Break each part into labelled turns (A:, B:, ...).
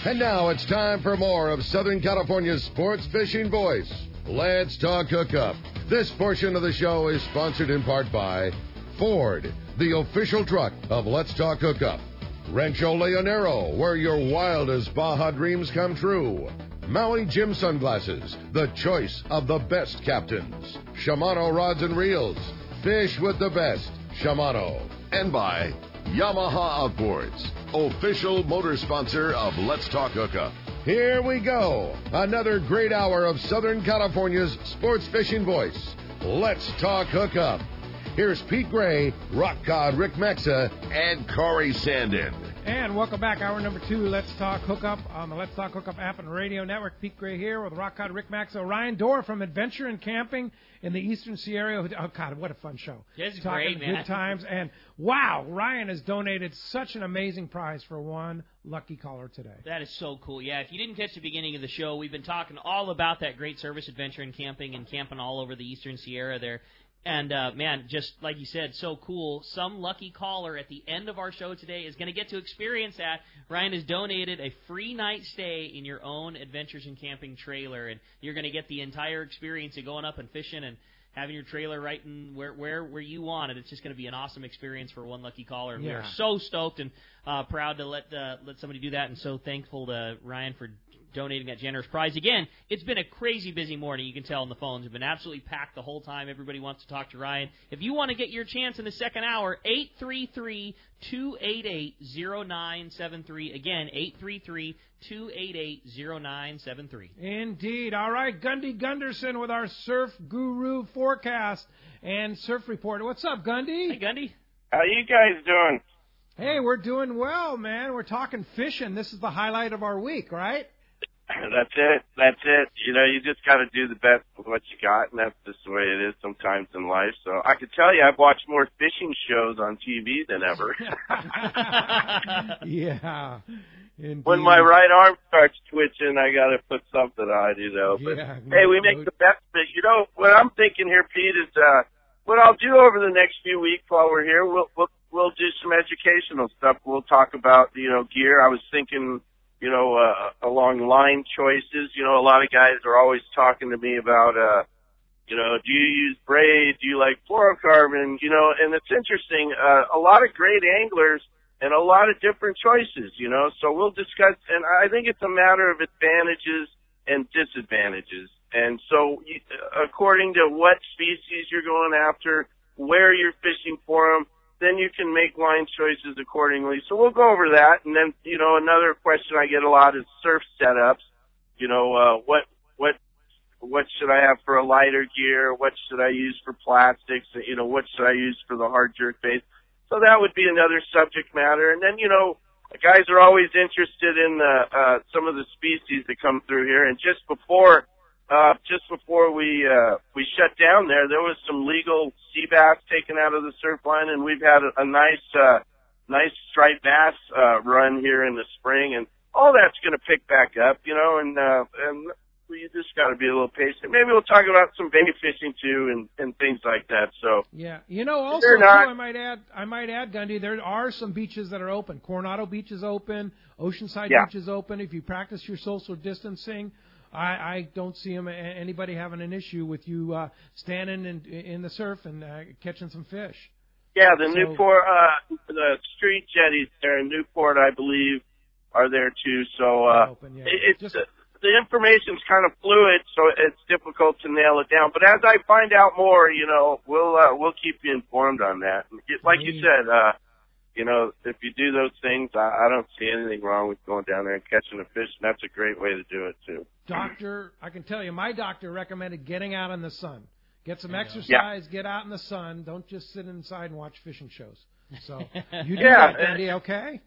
A: And now it's time for more of Southern California's sports fishing voice. Let's Talk Hookup. This portion of the show is sponsored in part by Ford, the official truck of Let's Talk Hookup. Rancho Leonero, where your wildest Baja dreams come true. Maui Jim Sunglasses, the choice of the best captains. Shimano Rods and Reels, fish with the best. Shimano. And by Yamaha Outboards, official motor sponsor of Let's Talk Hookup. Here we go. Another great hour of Southern California's sports fishing voice. Let's Talk Hookup. Here's Pete Gray, Rock Cod Rick Mexa, and Corey Sandin.
B: And welcome back. Hour number 2, Let's Talk Hookup on the Let's Talk Hookup app and radio network. Pete Gray here with Rock Cod Rick Mexa. Ryan Dorr from Adventure and Camping in the Eastern Sierra. Oh, God, what a fun show.
C: It's
B: Talking
C: great, man.
B: Good times. And, wow, Ryan has donated such an amazing prize for one lucky caller today.
C: That is so cool. Yeah, if you didn't catch the beginning of the show, we've been talking all about that great service, Adventure and Camping, and camping all over the Eastern Sierra there. And, man, just like you said, so cool. Some lucky caller at the end of our show today is going to get to experience that. Ryan has donated a free night stay in your own Adventures and Camping trailer, and you're going to get the entire experience of going up and fishing and having your trailer right in where you want it. It's just going to be an awesome experience for one lucky caller. And we are so stoked and proud to let somebody do that, and so thankful to Ryan for donating that generous prize. Again, it's been a crazy busy morning. You can tell on the phones have been absolutely packed the whole time. Everybody wants to talk to Ryan. If you want to get your chance in the second hour, 833-288-0973. Again, 833-288-0973.
B: Indeed. All right, Gundy Gunderson with our Surf Guru forecast and surf report. What's up, Gundy?
C: Hey, Gundy.
D: How you guys doing?
B: Hey, we're doing well, man. We're talking fishing. This is the highlight of our week, right?
D: That's it. You know, you just got to do the best with what you got, and that's just the way it is sometimes in life. So I could tell you I've watched more fishing shows on TV than ever.
B: Yeah. Indeed.
D: When my right arm starts twitching, I got to put something on, you know. But, hey, we make the best of it. You know, what I'm thinking here, Pete, is what I'll do over the next few weeks while we're here, we'll do some educational stuff. We'll talk about, you know, gear. I was thinking, you know, along line choices. You know, a lot of guys are always talking to me about, you know, do you use braid? Do you like fluorocarbon? You know, and it's interesting. A lot of great anglers and a lot of different choices, you know. So we'll discuss, and I think it's a matter of advantages and disadvantages. And so according to what species you're going after, where you're fishing for them, then you can make line choices accordingly. So we'll go over that. And then, you know, another question I get a lot is surf setups. You know, what should I have for a lighter gear? What should I use for plastics? You know, what should I use for the hard jerk bait? So that would be another subject matter. And then, you know, guys are always interested in some of the species that come through here. And just before we shut down there was some legal sea bass taken out of the surf line, and we've had a nice striped bass run here in the spring, and all that's going to pick back up, you know, and you just got to be a little patient. Maybe we'll talk about some bait fishing too and things like that. So
B: yeah, you know, also too, I might add, Gundy, there are some beaches that are open. Coronado Beach is open. Oceanside Beach is open. If you practice your social distancing, I don't see anybody having an issue with you standing in the surf and catching some fish.
D: Yeah, Newport, the street jetties there in Newport, I believe, are there too. So the information's kind of fluid, so it's difficult to nail it down. But as I find out more, you know, we'll keep you informed on that. Like you said, you know, if you do those things, I don't see anything wrong with going down there and catching a fish, and that's a great way to do it, too.
B: Doctor, I can tell you, my doctor recommended getting out in the sun. Get some exercise, get out in the sun. Don't just sit inside and watch fishing shows. So, you do that, Andy, okay?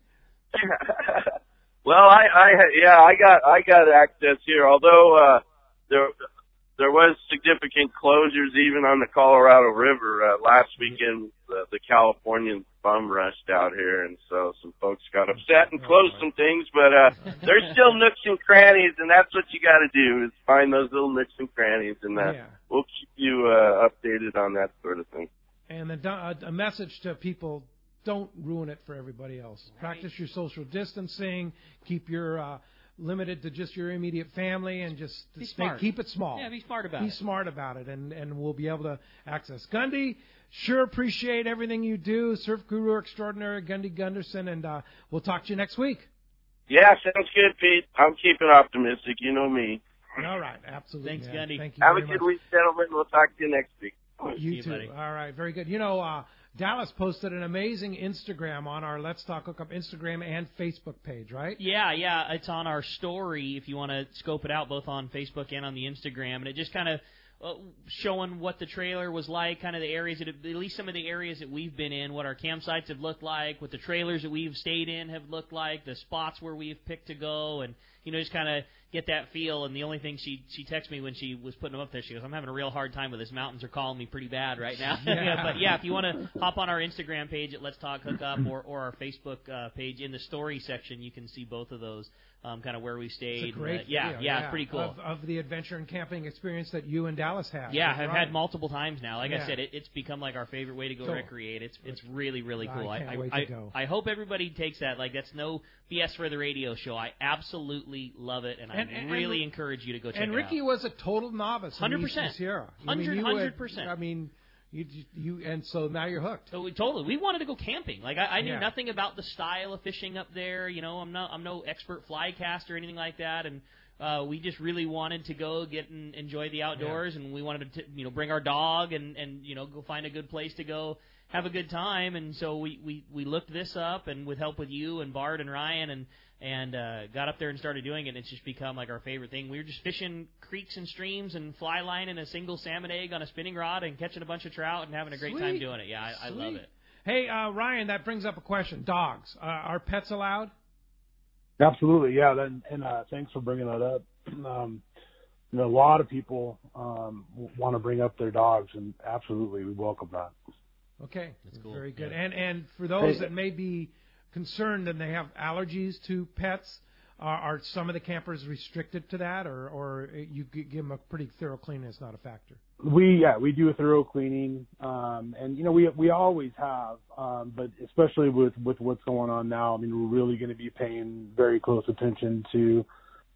D: Well, I got access here, although there was significant closures even on the Colorado River last weekend. The Californians bum rushed out here, and so some folks got upset and closed some things. But there's still nooks and crannies, and that's what you got to do is find those little nooks and crannies, and we'll keep you updated on that sort of thing.
B: And a message to people: don't ruin it for everybody else. Practice your social distancing. Keep your limited to just your immediate family and just keep it small.
C: Yeah, be smart about it.
B: Be smart about it, and we'll be able to access. Gundy, sure appreciate everything you do. Surf Guru Extraordinary, Gundy Gunderson, and we'll talk to you next week.
D: Yeah, sounds good, Pete. I'm keeping optimistic. You know me.
B: All right, absolutely.
C: Thanks, Gundy.
B: Thank you
D: Have
B: very
D: a good
B: much.
D: week, gentlemen. We'll talk to you next week.
B: You too.
C: Buddy.
B: All right, very good. You know, Dallas posted an amazing Instagram on our Let's Talk Hookup Instagram and Facebook page, right?
C: Yeah. It's on our story if you want to scope it out, both on Facebook and on the Instagram. And it just kind of showing what the trailer was like, kind of the areas, at least some of the areas that we've been in, what our campsites have looked like, what the trailers that we've stayed in have looked like, the spots where we've picked to go, and, just kind of get that feel. And the only thing she texted me when she was putting them up there, she goes, I'm having a real hard time with this. Mountains are calling me pretty bad right now. But, if you want to hop on our Instagram page at Let's Talk Hookup or our Facebook page, in the story section, you can see both of those, kind of where we stayed.
B: It's a great
C: video. It's pretty cool.
B: Of the adventure and camping experience that you and Dallas had.
C: Yeah, I've had multiple times now. Like I said, it's become like our favorite way to go recreate. It's really, really cool.
B: I can't wait to go.
C: I hope everybody takes that. Like, that's no BS for the radio show. I absolutely love it, and I really encourage you to go check it out.
B: And Ricky was a total novice.
C: 100%.
B: Sierra.
C: 100%.
B: I mean, you and so now you're hooked.
C: So we wanted to go camping. Like I knew nothing about the style of fishing up there. I'm no expert fly caster or anything like that, and we just really wanted to go get and enjoy the outdoors, and we wanted to bring our dog and go find a good place to go have a good time. And so we looked this up, and with help with you and Bart and Ryan and got up there and started doing it. And it's just become like our favorite thing. We were just fishing creeks and streams and fly lining a single salmon egg on a spinning rod and catching a bunch of trout and having a great time doing it. Yeah, I love it.
B: Hey, Ryan, that brings up a question. Dogs, are pets allowed?
E: Absolutely, yeah. And thanks for bringing that up. A lot of people want to bring up their dogs, and absolutely, we welcome that.
B: Okay,
C: that's cool.
B: Very good. Yeah. And for those that may be concerned and they have allergies to pets, are some of the campers restricted to that, or you give them a pretty thorough cleaning? It's not a factor.
E: We do a thorough cleaning, and we always have, but especially with what's going on now, I mean, we're really going to be paying very close attention to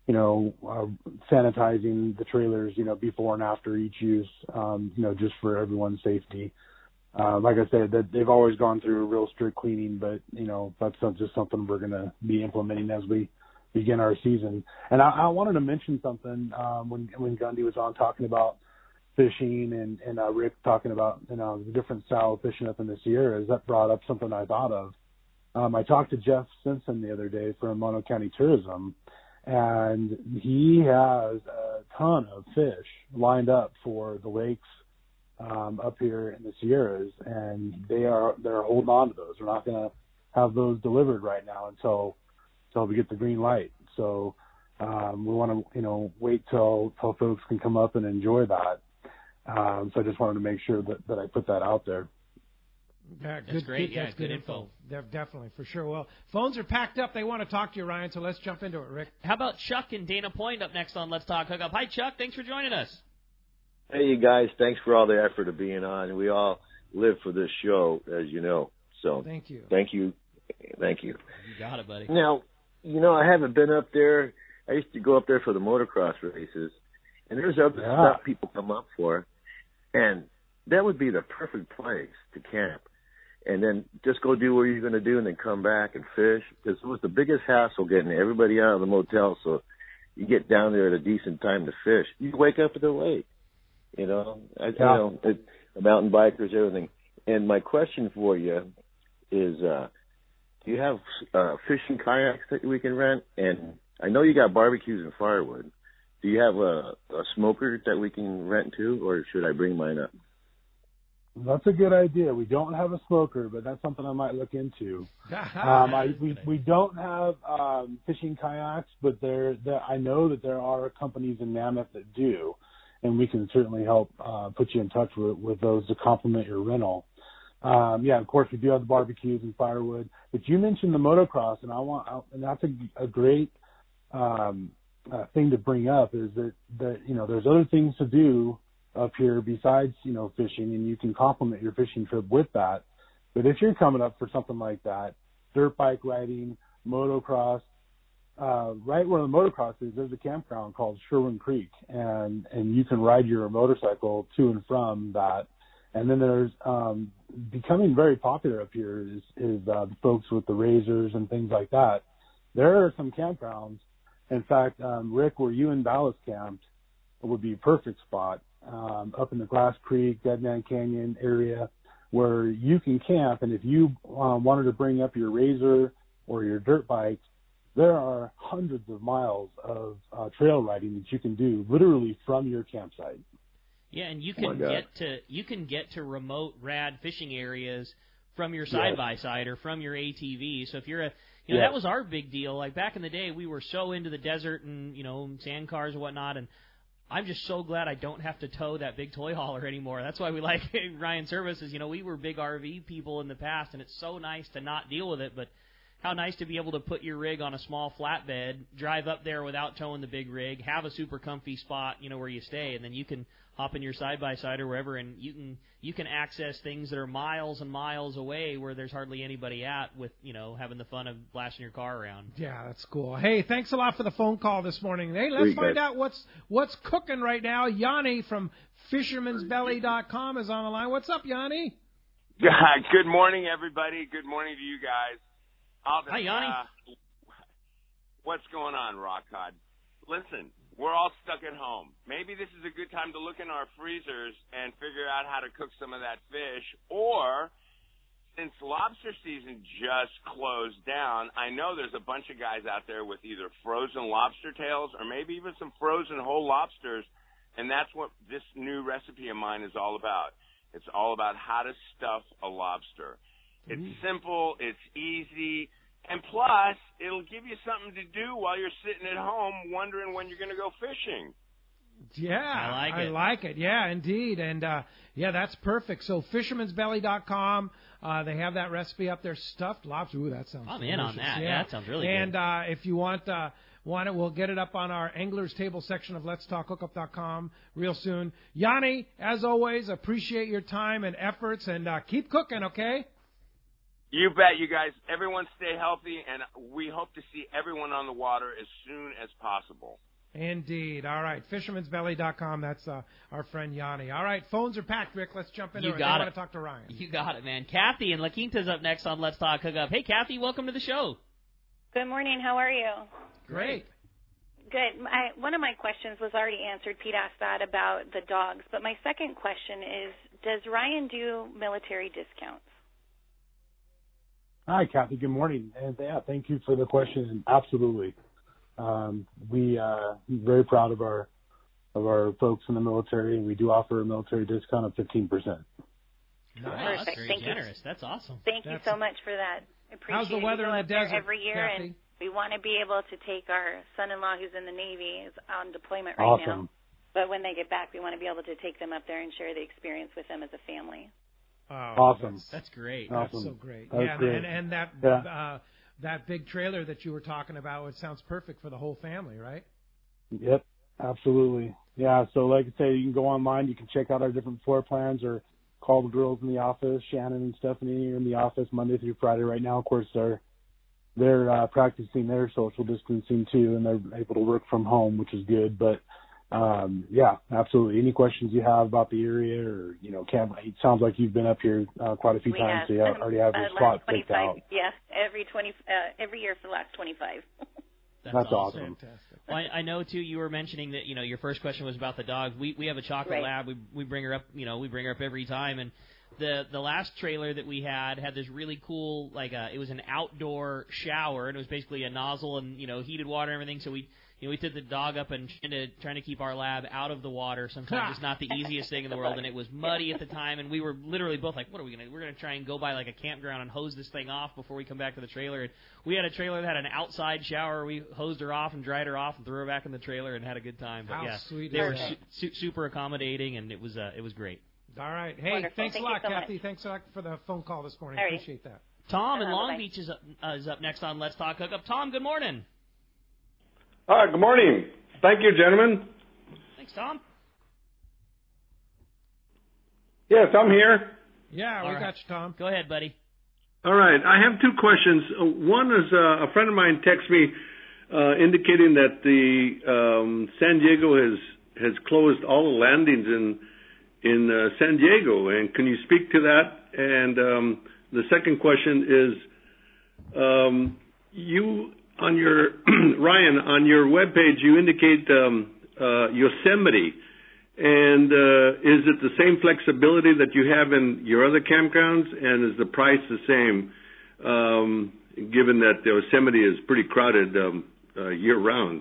E: sanitizing the trailers, before and after each use, just for everyone's safety. Like I said, that they've always gone through a real strict cleaning, but that's just something we're going to be implementing as we begin our season. And I wanted to mention something when Gundy was on talking about fishing and Rick talking about the different style of fishing up in the Sierras. That brought up something I thought of. I talked to Jeff Simpson the other day from Mono County Tourism, and he has a ton of fish lined up for the lakes up here in the Sierras, and they're holding on to those. We're not going to have those delivered right now until we get the green light. So we want to wait till folks can come up and enjoy that. So I just wanted to make sure that I put that out there.
B: Yeah,
C: that's great.
B: That's good info. Definitely, for sure. Well, phones are packed up. They want to talk to you, Ryan, so let's jump into it, Rick.
C: How about Chuck and Dana Point up next on Let's Talk Hookup? Hi, Chuck. Thanks for joining us.
F: Hey, you guys. Thanks for all the effort of being on. We all live for this show, as you know. So
B: thank you.
F: You
C: got it, buddy.
F: Now, I haven't been up there. I used to go up there for the motocross races, and there's other stuff people come up for, and that would be the perfect place to camp. And then just go do what you're going to do and then come back and fish. Because it was the biggest hassle getting everybody out of the motel so you get down there at a decent time to fish. You wake up at the lake, mountain bikers, everything. And my question for you is, do you have fishing kayaks that we can rent? And I know you got barbecues and firewood. Do you have a smoker that we can rent too, or should I bring mine up?
E: That's a good idea. We don't have a smoker, but that's something I might look into. We don't have fishing kayaks, but I know that there are companies in Mammoth that do, and we can certainly help put you in touch with those to complement your rental. Of course, we do have the barbecues and firewood, but you mentioned the motocross, and that's a great thing to bring up. Is that there's other things to do up here besides fishing, and you can complement your fishing trip with that. But if you're coming up for something like that, dirt bike riding, motocross, right where the motocross is, there's a campground called Sherwin Creek, and you can ride your motorcycle to and from that. And then there's becoming very popular up here is the folks with the razors and things like that. There are some campgrounds. In fact, Rick, where you and Dallas camped would be a perfect spot up in the Glass Creek, Dead Man Canyon area where you can camp. And if you wanted to bring up your razor or your dirt bike, there are hundreds of miles of trail riding that you can do literally from your campsite.
C: Yeah, and you can get to remote rad fishing areas from your side by side or from your ATV. So if you're that was our big deal. Like back in the day, we were so into the desert and sand cars and whatnot, and I'm just so glad I don't have to tow that big toy hauler anymore. That's why we like Ryan Services. We were big RV people in the past, and it's so nice to not deal with it, but how nice to be able to put your rig on a small flatbed, drive up there without towing the big rig, have a super comfy spot, where you stay, and then you can hop in your side-by-side or wherever, and you can access things that are miles and miles away where there's hardly anybody at with, having the fun of blasting your car around.
B: Yeah, that's cool. Hey, thanks a lot for the phone call this morning. Hey, let's find out what's cooking right now. Yanni from Fisherman'sBelly.com is on the line. What's up, Yanni?
G: Good morning, everybody. Good morning to you guys.
C: Hi, Yanni.
G: What's going on, Rock Cod? Listen, we're all stuck at home. Maybe this is a good time to look in our freezers and figure out how to cook some of that fish. Or, since lobster season just closed down, I know there's a bunch of guys out there with either frozen lobster tails or maybe even some frozen whole lobsters, and that's what this new recipe of mine is all about. It's all about how to stuff a lobster. It's simple, it's easy, and plus, it'll give you something to do while you're sitting at home wondering when you're going to go fishing.
B: Yeah, I like it. Yeah, indeed. And, that's perfect. So, Fisherman'sBelly.com, they have that recipe up there, stuffed lobster. Ooh, that sounds
C: I'm
B: delicious.
C: in on that. Yeah, that sounds really good.
B: And if you want it, we'll get it up on our Anglers Table section of Let'sTalkHookup.com real soon. Yanni, as always, appreciate your time and efforts, and keep cooking, okay?
G: You bet, you guys. Everyone stay healthy, and we hope to see everyone on the water as soon as possible.
B: Indeed. All right. Fisherman'sBelly.com. That's our friend Yanni. All right. Phones are packed, Rick. Let's jump into it. I want to talk to Ryan.
C: You got it, man. Kathy and La Quinta's up next on Let's Talk Hookup. Hey, Kathy, welcome to the show.
H: Good morning. How are you?
B: Great.
H: Good. One of my questions was already answered. Pete asked that about the dogs. But my second question is, does Ryan do military discounts?
E: Hi, Kathy. Good morning. And thank you for the question. Absolutely. We're very proud of our folks in the military, and we do offer a military discount of 15%.
C: Nice. That's very generous. That's awesome.
H: Thank you so much for that. I appreciate
B: How's the weather in the desert
H: every year,
B: Kathy?
H: And we want to be able to take our son-in-law who's in the Navy, is on deployment right now. But when they get back, we want to be able to take them up there and share the experience with them as a family.
B: Oh,
E: awesome.
C: That's great.
E: Awesome.
B: That's so great.
E: That's great.
B: And that that big trailer that you were talking about, it sounds perfect for the whole family, right?
E: Yep, absolutely. Yeah, so like I say, you can go online, you can check out our different floor plans, or call the girls in the office. Shannon and Stephanie are in the office Monday through Friday right now. Of course, they're practicing their social distancing too, and they're able to work from home, which is good. But yeah, absolutely. Any questions you have about the area, or camp? It sounds like you've been up here quite a few times, so you already have your spot picked out.
H: Yeah, every year for the last 25.
E: That's awesome.
B: Fantastic.
C: Well, I know too. You were mentioning that your first question was about the dog. We have a chocolate lab. We bring her up. We bring her up every time. And the last trailer that we had this really cool it was an outdoor shower, and it was basically a nozzle and heated water and everything. So we took the dog up and trying to keep our lab out of the water. Sometimes it's not the easiest thing in the world, and it was muddy at the time, and we were literally both like, what are we going to do? We're going to try and go by a campground and hose this thing off before we come back to the trailer. And we had a trailer that had an outside shower. We hosed her off and dried her off and threw her back in the trailer and had a good time. But
B: How
C: yeah,
B: sweet
C: they were
B: that?
C: Super accommodating, and it was great.
B: All right. Hey,
H: Wonderful.
B: thanks
H: Thank
B: a lot,
H: you so
B: Kathy.
H: much.
B: Thanks a lot for the phone call this morning.
H: All right.
B: Appreciate that.
C: Tom in Long
H: bye-bye.
C: Beach is up next on Let's Talk Hookup. Tom, good morning.
I: Hi, good morning. Thank you, gentlemen.
C: Thanks, Tom.
I: Yes, I'm here.
B: Yeah, we got you, Tom.
C: Go ahead, buddy.
I: All right. I have two questions. One is a friend of mine texted me indicating that the San Diego has closed all the landings in San Diego. And can you speak to that? And the second question is, you on your Ryan, on your webpage, you indicate Yosemite. And is it the same flexibility that you have in your other campgrounds? And is the price the same, given that Yosemite is pretty crowded year-round?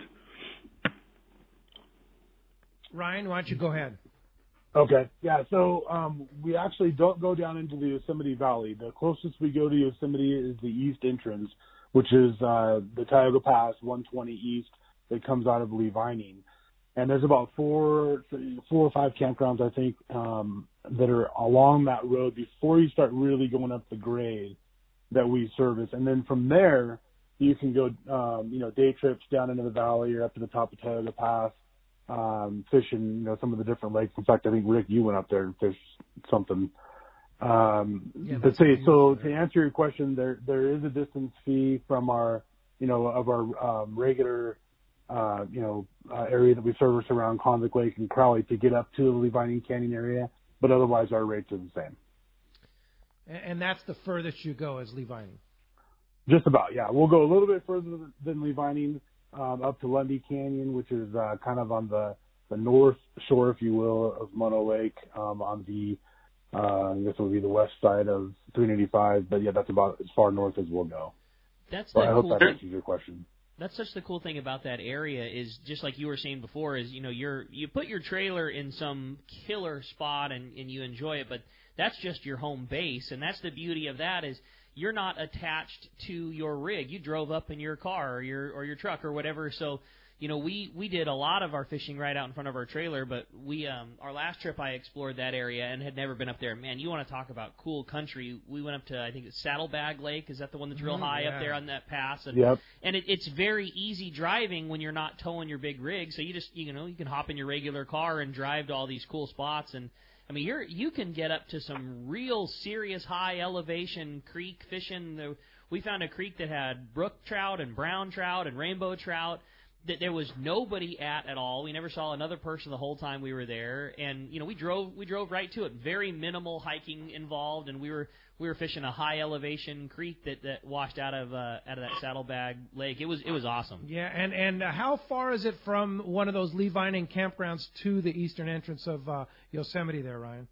B: Ryan, why don't you go ahead?
E: Okay. Yeah, so we actually don't go down into the Yosemite Valley. The closest we go to Yosemite is the east entrance, which is the Tioga Pass 120 East that comes out of Lee Vining. And there's about four or five campgrounds, I think, that are along that road before you start really going up the grade that we service. And then from there, you can go, day trips down into the valley or up to the top of Tioga Pass, fishing, some of the different lakes. In fact, I think, Rick, you went up there and fished something. So to answer your question, there is a distance fee from our, of our regular area that we service around Convict Lake and Crowley to get up to the Lee Vining Canyon area, but otherwise our rates are the same.
B: And that's the furthest you go is Lee Vining?
E: Just about, yeah. We'll go a little bit further than Lee Vining, up to Lundy Canyon, which is kind of on the north shore, if you will, of Mono Lake, on the, I guess it would be the west side of 385, but yeah, that's about as far north as we'll go. I hope that answers your question.
C: That's such the cool thing about that area is, just like you were saying before, is you put your trailer in some killer spot and you enjoy it, but that's just your home base, and that's the beauty of that is you're not attached to your rig. You drove up in your car or your truck or whatever. So we did a lot of our fishing right out in front of our trailer, but our last trip I explored that area and had never been up there. Man, you want to talk about cool country. We went up to, I think it's Saddlebag Lake. Is that the one that's real high up there on that pass? And,
E: yep.
C: And it's very easy driving when you're not towing your big rig. So you just, you can hop in your regular car and drive to all these cool spots. And I mean, you can get up to some real serious high elevation creek fishing. We found a creek that had brook trout and brown trout and rainbow trout that there was nobody at all. We never saw another person the whole time we were there, and we drove right to it. Very minimal hiking involved, and we were fishing a high elevation creek that washed out of that Saddlebag Lake. It was awesome.
B: Yeah, and how far is it from one of those Lee Vining campgrounds to the eastern entrance of Yosemite there, Ryan?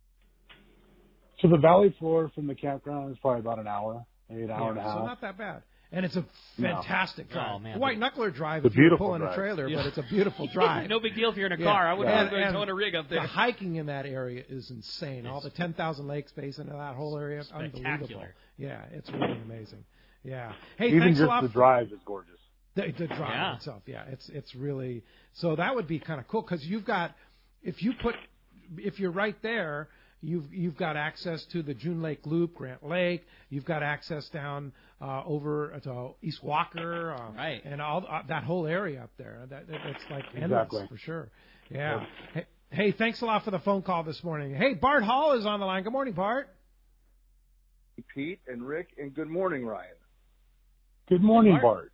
E: So the valley floor from the campground is probably about an hour, maybe an hour and a half.
B: So not that bad. And it's a fantastic drive.
C: Oh, man.
B: White Knuckler drive if you're pulling a trailer, but it's a beautiful drive.
C: No big deal if you're in a car. I wouldn't be towing a rig up there.
B: The hiking in that area is insane. All the 10,000 lake space into that whole area, unbelievable. Yeah, it's really amazing. Yeah. Hey,
E: even
B: thanks
E: just
B: a lot.
E: The drive is gorgeous.
B: The drive itself, it's really, so that would be kind of cool because you've got, if you're right there, you've got access to the June Lake Loop, Grant Lake. You've got access down over to East Walker,
C: right,
B: and all that whole area up there. It's like endless for sure. Yeah. Hey, thanks a lot for the phone call this morning. Hey, Bart Hall is on the line. Good morning, Bart.
J: Pete and Rick, and good morning, Ryan.
E: Good morning, Bart.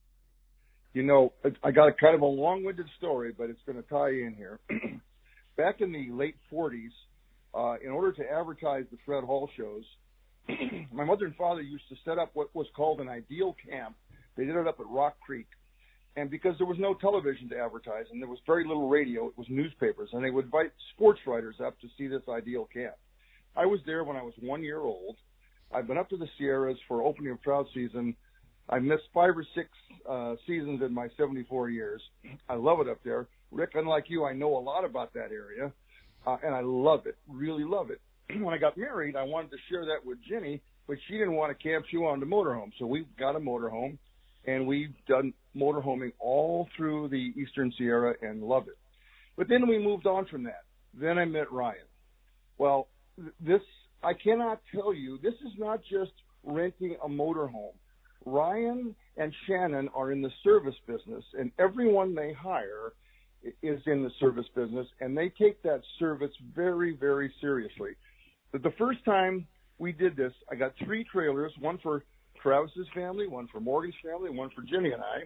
J: I got a kind of a long-winded story, but it's going to tie you in here. Back in the late 40s, in order to advertise the Fred Hall shows, my mother and father used to set up what was called an ideal camp. They did it up at Rock Creek. And because there was no television to advertise and there was very little radio, it was newspapers. And they would invite sports writers up to see this ideal camp. I was there when I was 1 year old. I've been up to the Sierras for opening of trout season. I missed 5 or 6 seasons in my 74 years. I love it up there. Rick, unlike you, I know a lot about that area. And I love it, really love it. When I got married, I wanted to share that with Jenny, but she didn't want to camp. She wanted a motorhome. So we got a motorhome, and we've done motorhoming all through the Eastern Sierra and love it. But then we moved on from that. Then I met Ryan. Well, I cannot tell you, this is not just renting a motorhome. Ryan and Shannon are in the service business, and everyone they hire is in the service business, and they take that service very, very seriously. But the first time we did this, I got 3 trailers, one for Travis's family, one for Morgan's family, and one for Jenny and I.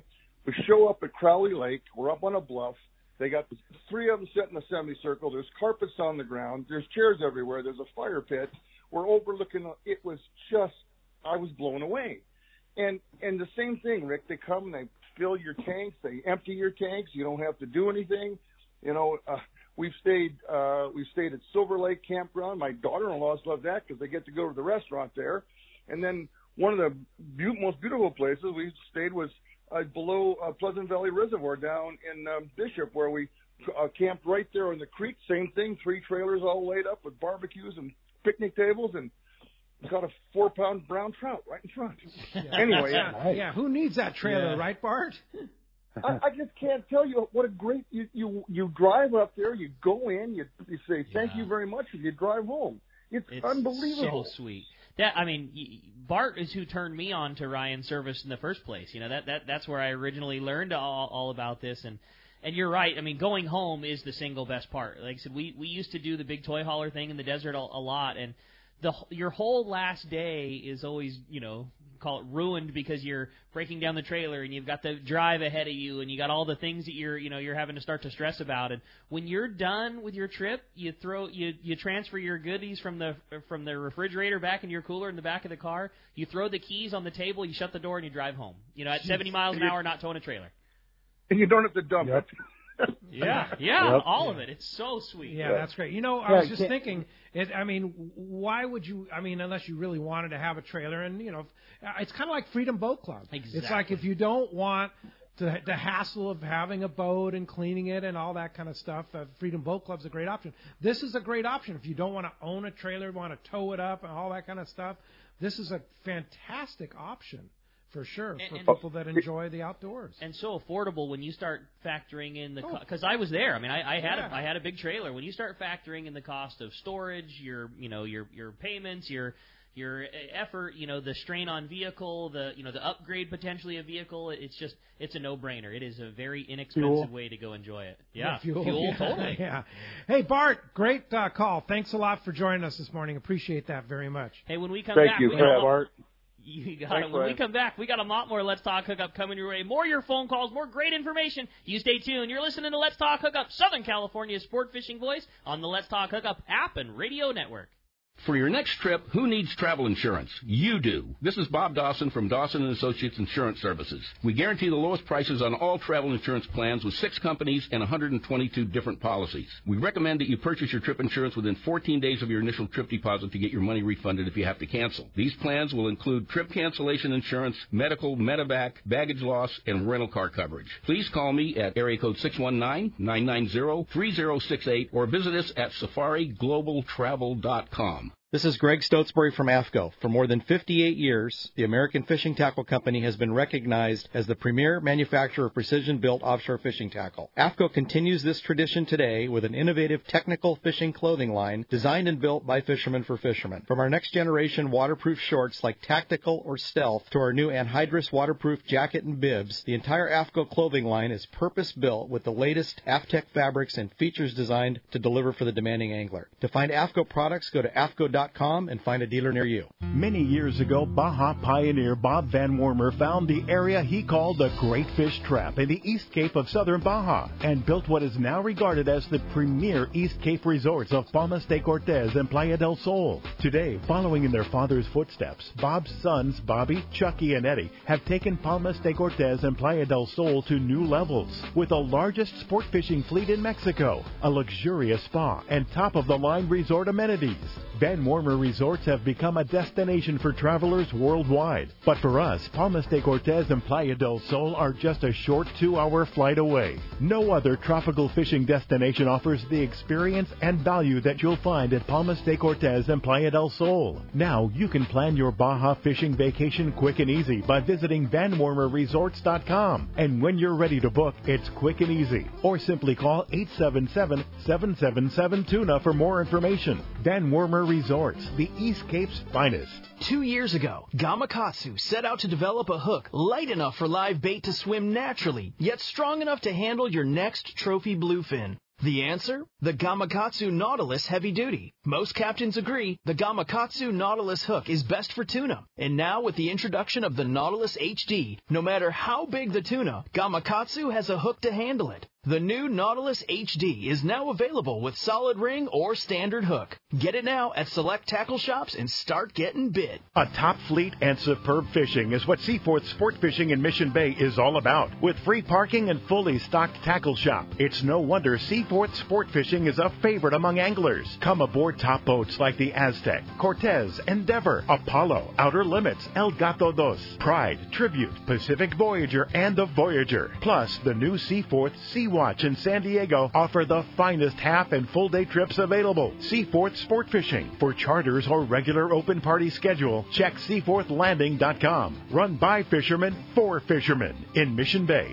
J: We show up at Crowley Lake. We're up on a bluff. They got 3 of them set in a semicircle. There's carpets on the ground. There's chairs everywhere. There's a fire pit. We're overlooking. It was just, I was blown away. And the same thing, Rick. They come and they fill your tanks. They empty your tanks. You don't have to do anything. You know, we've stayed at Silver Lake Campground. My daughter-in-laws love that because they get to go to the restaurant there. And then one of the most beautiful places we stayed was below Pleasant Valley Reservoir down in Bishop, where we camped right there on the creek. Same thing, 3 trailers all laid up with barbecues and picnic tables, and got a 4-pound brown trout right in front. Anyway,
B: yeah. Who needs that trailer, right, Bart?
J: I just can't tell you what a great you drive up there, you go in, you say thank you very much, and you drive home. It's unbelievable.
C: So sweet. That, I mean, Bart is who turned me on to Ryan Service in the first place. You know, that's where I originally learned all about this. And you're right. I mean, going home is the single best part. Like I said, we used to do the big toy hauler thing in the desert a lot, and your whole last day is always, you know, call it ruined because you're breaking down the trailer and you've got the drive ahead of you and you got all the things that you're having to start to stress about. And when you're done with your trip, you transfer your goodies from the refrigerator back in your cooler in the back of the car. You throw the keys on the table, you shut the door, and you drive home. You know, at 70 miles an hour, not towing a trailer.
J: And you don't have to dump it.
C: All of it. It's so sweet.
B: Yeah, that's great. You know, I was just thinking, why would you, unless you really wanted to have a trailer, and, you know, it's kind of like Freedom Boat Club.
C: Exactly.
B: It's like if you don't want the hassle of having a boat and cleaning it and all that kind of stuff, Freedom Boat Club's a great option. This is a great option. If you don't want to own a trailer, want to tow it up and all that kind of stuff, this is a fantastic option. For sure, for people that enjoy the outdoors.
C: And so affordable when you start factoring in the – because I was there. I mean, I had a big trailer. When you start factoring in the cost of storage, your payments, your effort, you know, the strain on vehicle, the upgrade potentially of vehicle, it's a no-brainer. It is a very inexpensive way to go enjoy it. Yeah, fuel totally.
B: Yeah. Hey, Bart, great call. Thanks a lot for joining us this morning. Appreciate that very much.
C: Hey, when we come back –
J: Thank you, Bart.
C: You got it. When we come back, we got a lot more Let's Talk Hookup coming your way. More your phone calls, more great information. You stay tuned. You're listening to Let's Talk Hookup, Southern California's sport fishing voice on the Let's Talk Hookup app and radio network.
K: For your next trip, who needs travel insurance? You do. This is Bob Dawson from Dawson & Associates Insurance Services. We guarantee the lowest prices on all travel insurance plans with 6 companies and 122 different policies. We recommend that you purchase your trip insurance within 14 days of your initial trip deposit to get your money refunded if you have to cancel. These plans will include trip cancellation insurance, medical, medevac, baggage loss, and rental car coverage. Please call me at area code 619-990-3068 or visit us at safariglobaltravel.com.
L: This is Greg Stotesbury from AFCO. For more than 58 years, the American Fishing Tackle Company has been recognized as the premier manufacturer of precision-built offshore fishing tackle. AFCO continues this tradition today with an innovative technical fishing clothing line designed and built by fishermen for fishermen. From our next-generation waterproof shorts like Tactical or Stealth to our new anhydrous waterproof jacket and bibs, the entire AFCO clothing line is purpose-built with the latest AFTEC fabrics and features designed to deliver for the demanding angler. To find AFCO products, go to AFCO.com and find a dealer near you.
M: Many years ago, Baja pioneer Bob Van Wormer found the area he called the Great Fish Trap in the East Cape of southern Baja and built what is now regarded as the premier East Cape resorts of Palmas de Cortez and Playa del Sol. Today, following in their father's footsteps, Bob's sons, Bobby, Chucky, and Eddie, have taken Palmas de Cortez and Playa del Sol to new levels with the largest sport fishing fleet in Mexico, a luxurious spa, and top-of-the-line resort amenities. Van Wormer Resorts have become a destination for travelers worldwide. But for us, Palmas de Cortez and Playa del Sol are just a short 2-hour flight away. No other tropical fishing destination offers the experience and value that you'll find at Palmas de Cortez and Playa del Sol. Now you can plan your Baja fishing vacation quick and easy by visiting VanWormerResorts.com. And when you're ready to book, it's quick and easy. Or simply call 877-777-TUNA for more information. Van Wormer Resorts, the East Cape's finest.
N: 2 years ago, Gamakatsu set out to develop a hook light enough for live bait to swim naturally, yet strong enough to handle your next trophy bluefin. The answer? The Gamakatsu Nautilus Heavy Duty. Most captains agree the Gamakatsu Nautilus hook is best for tuna. And now with the introduction of the Nautilus HD, no matter how big the tuna, Gamakatsu has a hook to handle it. The new Nautilus HD is now available with solid ring or standard hook. Get it now at select tackle shops and start getting bit.
M: A top fleet and superb fishing is what Seaforth Sport Fishing in Mission Bay is all about. With free parking and fully stocked tackle shop, it's no wonder Seaforth Sport Fishing is a favorite among anglers. Come aboard top boats like the Aztec, Cortez, Endeavor, Apollo, Outer Limits, El Gato Dos, Pride, Tribute, Pacific Voyager, and the Voyager. Plus, the new Seaforth Sea Watch in San Diego offer the finest half and full day trips available. Seaforth Sport Fishing. For charters or regular open party schedule, check seaforthlanding.com. Run by fishermen for fishermen in Mission Bay.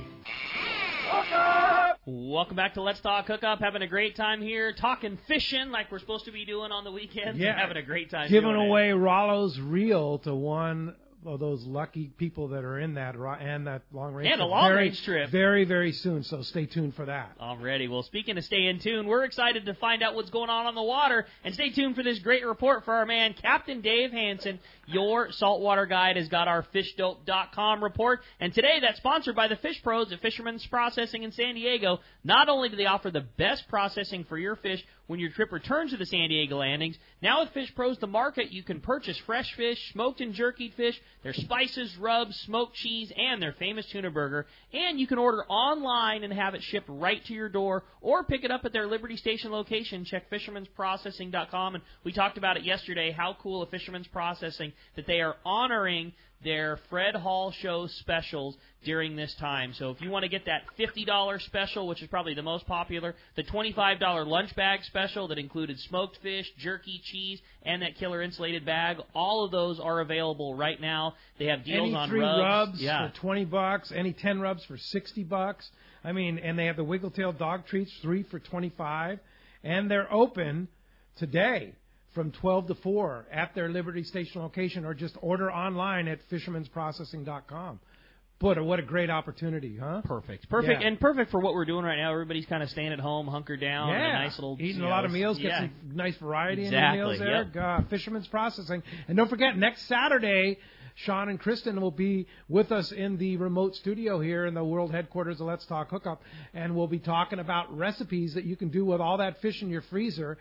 C: Welcome back to Let's Talk Hookup. Having a great time here, talking fishing like we're supposed to be doing on the weekends.
B: Yeah,
C: having a great time.
B: Giving away Rollo's reel to one of those lucky people that are in that and that long range
C: and a long range trip
B: very, very soon. So stay tuned for that.
C: Alrighty. Well, speaking of stay in tune, we're excited to find out what's going on the water, and stay tuned for this great report for our man Captain Dave Hansen. Your saltwater guide has got our fishdope.com report, and today that's sponsored by the Fish Pros at Fisherman's Processing in San Diego. Not only do they offer the best processing for your fish when your trip returns to the San Diego landings, now with Fish Pros to market, you can purchase fresh fish, smoked and jerkied fish, their spices, rubs, smoked cheese, and their famous tuna burger. And you can order online and have it shipped right to your door, or pick it up at their Liberty Station location. Check fishermansprocessing.com. And we talked about it yesterday, how cool of Fisherman's Processing that they are honoring their Fred Hall Show specials during this time. So if you want to get that $50 special, which is probably the most popular, the $25 lunch bag special that included smoked fish, jerky, cheese, and that killer insulated bag, all of those are available right now. They have deals on
B: rubs. Any 3 rubs for $20, any 10 rubs for $60. I mean, and they have the Wiggletail dog treats, 3 for $25, and they're open today from 12 to 4 at their Liberty Station location, or just order online at fishermansprocessing.com. But what a great opportunity, huh?
C: Perfect. Yeah. And perfect for what we're doing right now. Everybody's kind of staying at home, hunkered down,
B: yeah.
C: A nice little...
B: Eating a lot of meals, get some nice variety in the meals there.
C: Yep.
B: Fisherman's Processing. And don't forget, next Saturday, Sean and Kristen will be with us in the remote studio here in the world headquarters of Let's Talk Hookup, and we'll be talking about recipes that you can do with all that fish in your freezer.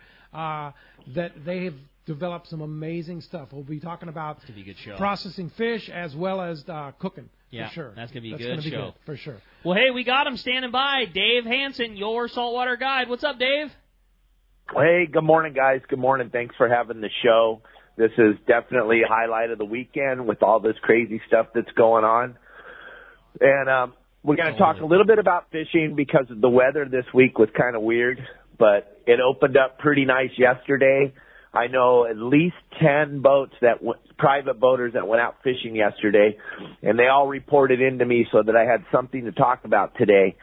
B: That they have developed some amazing stuff. We'll be talking about
C: a good show.
B: Processing fish as well as cooking.
C: Yeah,
B: for sure.
C: That's going to be a
B: good
C: show.
B: For sure.
C: Well, hey, we got him standing by. Dave Hansen, your saltwater guide. What's up, Dave?
O: Hey, good morning, guys. Good morning. Thanks for having the show. This is definitely a highlight of the weekend with all this crazy stuff that's going on. And we're going to talk a little bit about fishing because the weather this week was kind of weird, but it opened up pretty nice yesterday. I know at least 10 boats private boaters that went out fishing yesterday, and they all reported into me so that I had something to talk about today.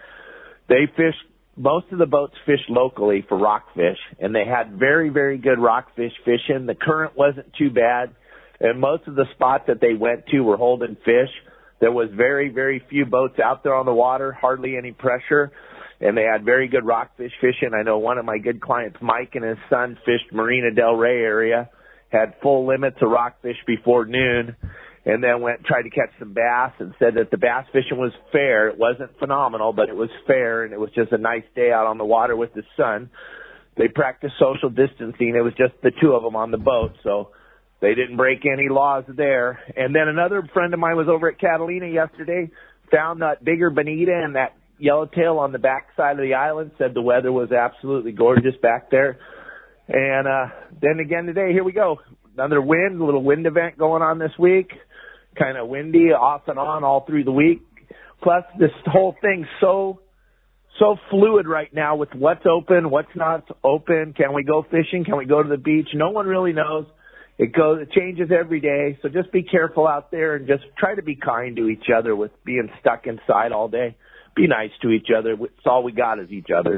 O: Most of the boats fished locally for rockfish, and they had very, very good rockfish fishing. The current wasn't too bad, and most of the spots that they went to were holding fish. There was very, very few boats out there on the water, hardly any pressure, and they had very good rockfish fishing. I know one of my good clients, Mike, and his son fished Marina Del Rey area, had full limits of rockfish before noon, and then tried to catch some bass and said that the bass fishing was fair. It wasn't phenomenal, but it was fair, and it was just a nice day out on the water with the sun. They practiced social distancing. It was just the two of them on the boat, so they didn't break any laws there. And then another friend of mine was over at Catalina yesterday, found that bigger bonita and that yellowtail on the back side of the island, said the weather was absolutely gorgeous back there. And then again today, here we go. Another little wind event going on this week. Kind of windy off and on all through the week. Plus, this whole thing's so fluid right now with what's open, what's not open. Can we go fishing? Can we go to the beach? No one really knows. It changes every day. So just be careful out there and just try to be kind to each other with being stuck inside all day. Be nice to each other. It's all we got is each other.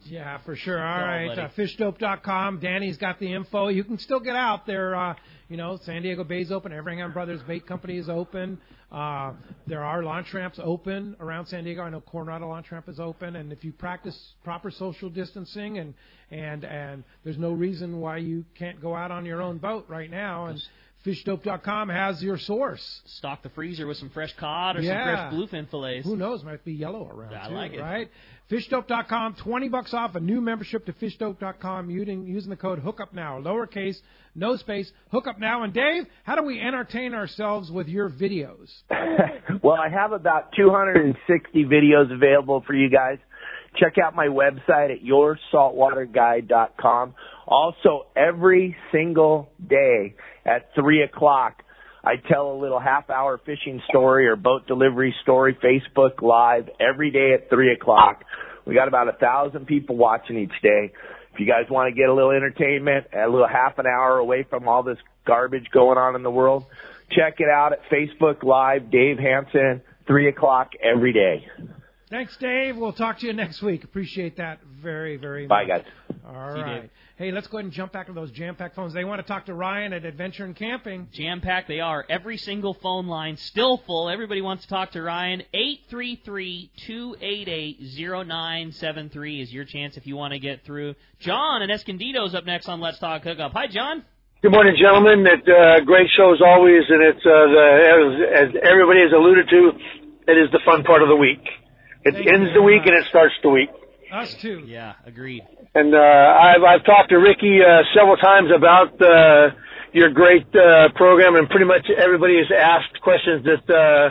B: Yeah, for sure. All right, fishdope.com. Danny's got the info. You can still get out there. San Diego Bay's open. Everingham Brothers Bait Company is open. There are launch ramps open around San Diego. I know Coronado launch ramp is open. And if you practice proper social distancing and there's no reason why you can't go out on your own boat right now. And fishdope.com has your source.
C: Stock the freezer with some fresh cod or some fresh bluefin fillets.
B: Who knows? Might be yellow around
C: I
B: too,
C: like it.
B: Right? Fishdope.com, $20 off a new membership to fishdope.com using the code HookUpNow. Lowercase, no space, HookUpNow. And Dave, how do we entertain ourselves with your videos?
O: Well, I have about 260 videos available for you guys. Check out my website at yoursaltwaterguide.com. Also, every single day at 3 o'clock, I tell a little half-hour fishing story or boat delivery story, Facebook Live, every day at 3 o'clock. We got about 1,000 people watching each day. If you guys want to get a little entertainment, a little half an hour away from all this garbage going on in the world, check it out at Facebook Live, Dave Hansen, 3 o'clock every day.
B: Thanks, Dave. We'll talk to you next week. Appreciate that very, very much.
O: Bye, guys.
B: All right. Hey, let's go ahead and jump back to those jam-packed phones. They want to talk to Ryan at Adventure and Camping.
C: Jam-packed they are. Every single phone line still full. Everybody wants to talk to Ryan. 833-288-0973 is your chance if you want to get through. John in Escondido's up next on Let's Talk Hookup. Hi, John.
P: Good morning, gentlemen. Great show as always, and it's as everybody has alluded to, it is the fun part of the week. It ends the week and it starts the week.
B: Us too.
C: Yeah, agreed.
P: And I've talked to Ricky several times about your great program, and pretty much everybody has asked questions that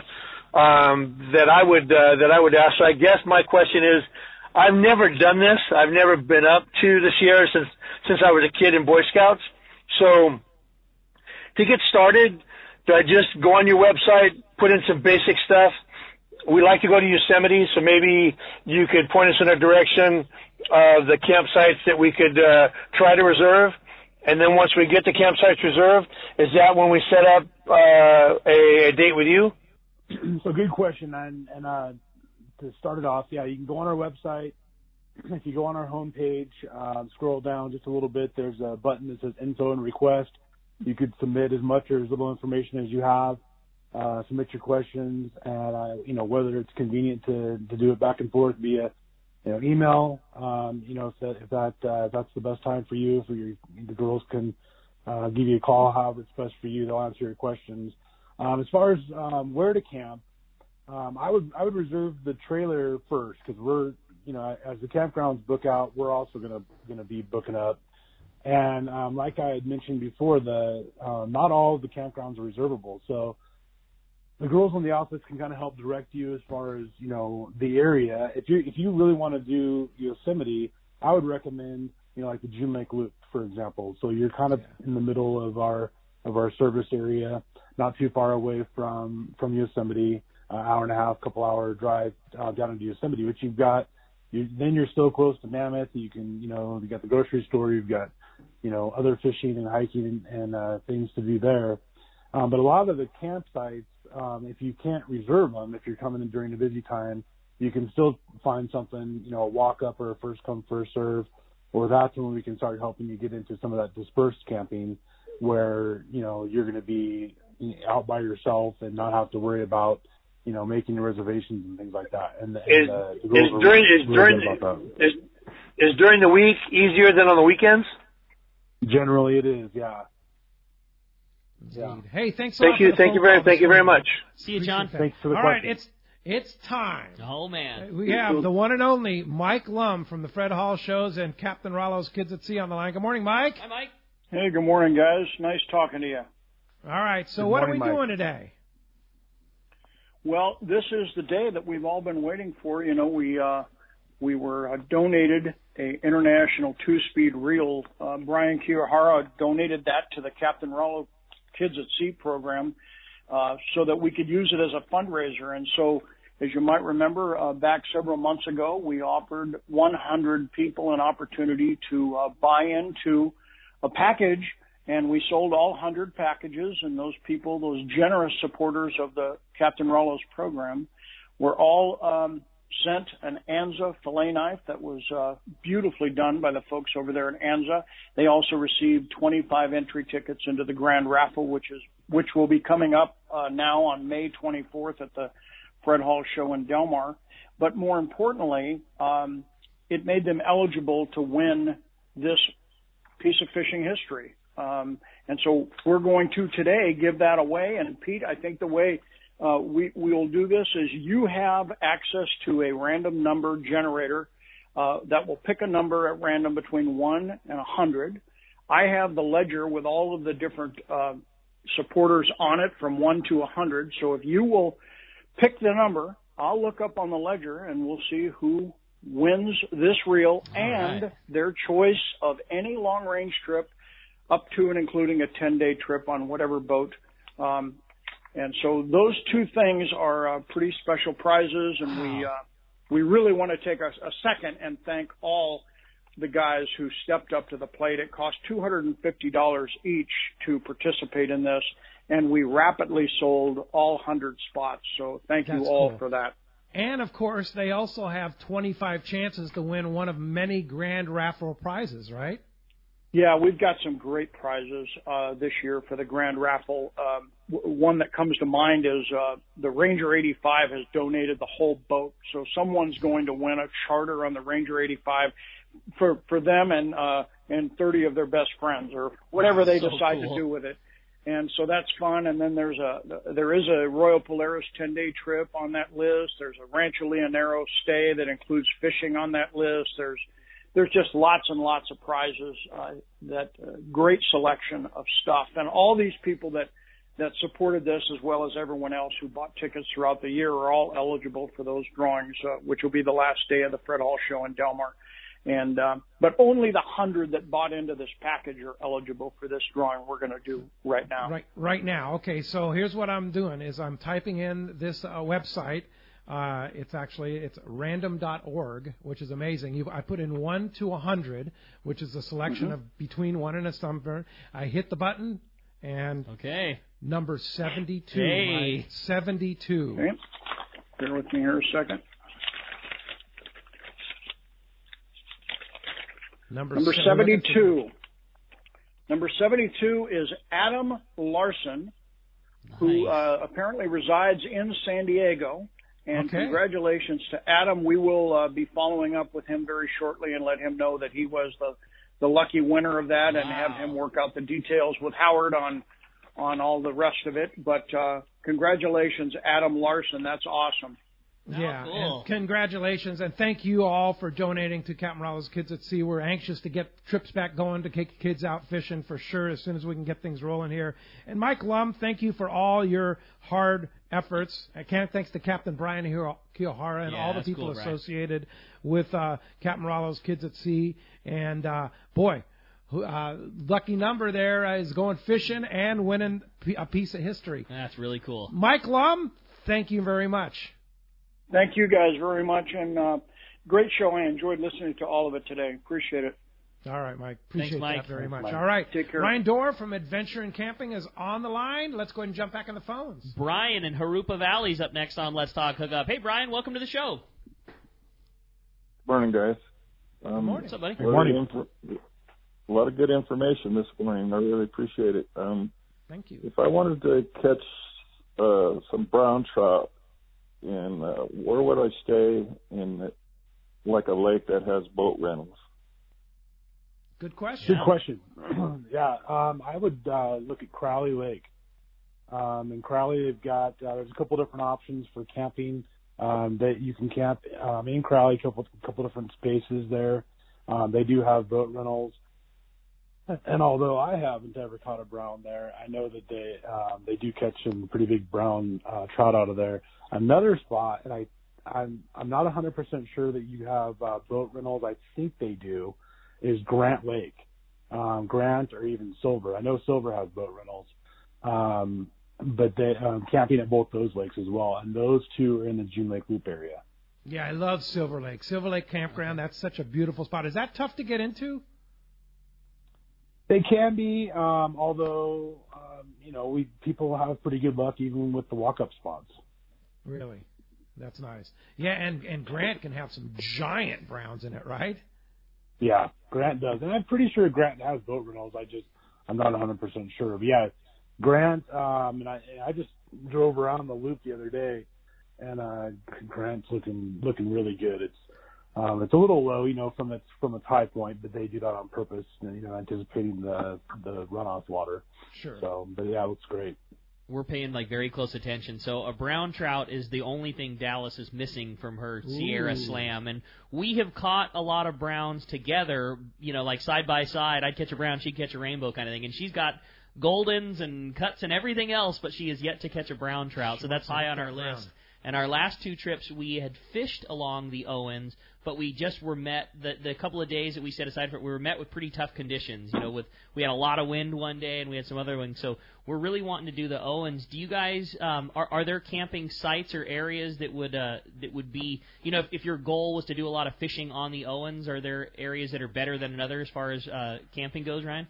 P: I would ask. So I guess my question is, I've never done this. I've never been up to the Sierra since I was a kid in Boy Scouts. So to get started, do I just go on your website, put in some basic stuff? We like to go to Yosemite, so maybe you could point us in a direction of the campsites that we could try to reserve. And then once we get the campsites reserved, is that when we set up a date with you?
E: So good question. And to start it off, yeah, you can go on our website. If you go on our homepage, scroll down just a little bit, there's a button that says Info and Request. You could submit as much or as little information as you have. Submit your questions, and whether it's convenient to do it back and forth via email. If that's the best time for you, the girls can give you a call. However it's best for you, they'll answer your questions. As far as where to camp, I would reserve the trailer first, because we're as the campgrounds book out, we're also gonna be booking up. And like I had mentioned before, not all of the campgrounds are reservable, so the girls in the office can kind of help direct you as far as the area. If you really want to do Yosemite, I would recommend like the June Lake Loop, for example. So you're kind of in the middle of our service area, not too far away from Yosemite, hour and a half, couple hour drive down into Yosemite. Which then you're still close to Mammoth. You can you got the grocery store, you've got other fishing and hiking and things to do there. But a lot of the campsites, if you can't reserve them, if you're coming in during the busy time, you can still find something, a walk-up or a first-come, first-serve, or that's when we can start helping you get into some of that dispersed camping where, you're going to be out by yourself and not have to worry about, making reservations and things like that.
P: Is during the week easier than on the weekends?
E: Generally it is, yeah.
B: Yeah. Hey, thanks.
P: Thank you very much.
C: See you, John.
E: Thanks for the
B: question.
E: question.
B: All right, it's time.
C: Oh man,
B: we have the one and only Mike Lum from the Fred Hall Shows and Captain Rollo's Kids at Sea on the line. Good morning, Mike.
C: Hi, Mike.
Q: Hey, good morning, guys. Nice talking to you.
B: All right, so what are we doing today?
Q: Well, this is the day that we've all been waiting for. We were donated a international 2-speed reel. Brian Kiyahara donated that to the Captain Rollo Kids at Sea program so that we could use it as a fundraiser. And so, as you might remember, back several months ago, we offered 100 people an opportunity to buy into a package, and we sold all 100 packages, and those people, those generous supporters of the Captain Rollo's program, were all sent an Anza fillet knife that was beautifully done by the folks over there at Anza. They also received 25 entry tickets into the grand raffle, which will be coming up now on May 24th at the Fred Hall Show in Del Mar. But more importantly, it made them eligible to win this piece of fishing history. And so we're going to today give that away. And Pete, I think the way we will do this is you have access to a random number generator that will pick a number at random between 1 and 100. I have the ledger with all of the different supporters on it from 1 to 100. So if you will pick the number, I'll look up on the ledger and we'll see who wins this reel and their choice of any long-range trip up to and including a 10-day trip on whatever boat. And so those two things are pretty special prizes, and we really want to take a second and thank all the guys who stepped up to the plate. It cost $250 each to participate in this, and we rapidly sold all 100 spots. So thank you all for that.
B: And, of course, they also have 25 chances to win one of many grand raffle prizes, right?
Q: Yeah, we've got some great prizes this year for the grand raffle. One that comes to mind is the Ranger 85 has donated the whole boat. So someone's going to win a charter on the Ranger 85 for them and 30 of their best friends or whatever they decide to do with it. And so that's fun. And then there is a Royal Polaris 10-day trip on that list. There's a Rancho Leonero stay that includes fishing on that list. There's just lots and lots of prizes, great selection of stuff. And all these people that supported this, as well as everyone else who bought tickets throughout the year, are all eligible for those drawings, which will be the last day of the Fred Hall Show in Del Mar. And but only the 100 that bought into this package are eligible for this drawing we're going to do right now.
B: Right now. Okay, so here's what I'm doing is I'm typing in this website. It's random.org, which is amazing. I put in 1 to 100, which is a selection of between 1 and a number. I hit the button, and number 72.
C: Hey.
B: 72.
Q: Okay. Bear with me here a second.
B: Number
Q: 72. Number 72 is Adam Larson, who apparently resides in San Diego. And congratulations to Adam. We will be following up with him very shortly and let him know that he was the lucky winner of that and have him work out the details with Howard on all the rest of it. But congratulations, Adam Larson. That's awesome.
B: Yeah,
C: cool.
B: And congratulations, and thank you all for donating to Captain Rallo's Kids at Sea. We're anxious to get trips back going to take kids out fishing for sure as soon as we can get things rolling here. And Mike Lum, thank you for all your hard efforts. Thanks to Captain Brian Kiyohara and all the people associated with Captain Rallo's Kids at Sea. And, lucky number there is going fishing and winning a piece of history.
C: That's really cool.
B: Mike Lum, thank you very much.
Q: Thank you guys very much, and great show. I enjoyed listening to all of it today. Appreciate it.
B: All right, Mike. Appreciate
C: Mike.
B: that very much.
Q: Mike.
B: All right.
Q: Take care.
B: Ryan Dorr from Adventure and Camping is on the line. Let's go ahead and jump back on the phones.
C: Brian in Harupa Valley's up next on Let's Talk Hookup. Hey, Brian, welcome to the show.
R: Morning, guys.
B: Good morning.
C: What's up, buddy?
R: Good morning. A lot of good information this morning. I really appreciate it.
B: Thank you.
R: If I wanted to catch some brown trout, and where would I stay in like a lake that has boat rentals?
B: Good question.
E: Good question. I would look at Crowley Lake. In Crowley, they've got there's a couple different options for camping that you can camp in Crowley. A couple different spaces there. They do have boat rentals. And although I haven't ever caught a brown there, I know that they do catch some pretty big brown trout out of there. Another spot, and I'm not 100% sure that you have boat rentals. I think they do. Is Grant Lake, Grant or even Silver. I know Silver has boat rentals, but they camping at both those lakes as well. And those two are in the June Lake Loop area.
B: Yeah, I love Silver Lake. Silver Lake Campground. That's such a beautiful spot. Is that tough to get into?
E: They can be, although people have pretty good luck even with the walk-up spots.
B: Really? That's nice. Yeah, and Grant can have some giant browns in it, right?
E: Yeah, Grant does. And I'm pretty sure Grant has boat rentals. I'm not 100% sure. But yeah, Grant, and I just drove around the loop the other day, and Grant's looking really good. It's a little low, from its high point, but they do that on purpose, anticipating the runoff water.
B: Sure.
E: So, but yeah, it looks great.
C: We're paying very close attention. So a brown trout is the only thing Dallas is missing from her Sierra Slam, and we have caught a lot of browns together, like side by side. I'd catch a brown, she'd catch a rainbow kind of thing, and she's got goldens and cuts and everything else, but she has yet to catch a brown trout, so that's high on our list. And our last 2 trips, we had fished along the Owens, but we just were met, the couple of days that we set aside for it, we were met with pretty tough conditions. We had a lot of wind one day, and we had some other ones. So we're really wanting to do the Owens. Do you guys, are there camping sites or areas that would be, if your goal was to do a lot of fishing on the Owens, are there areas that are better than another as far as camping goes, Ryan?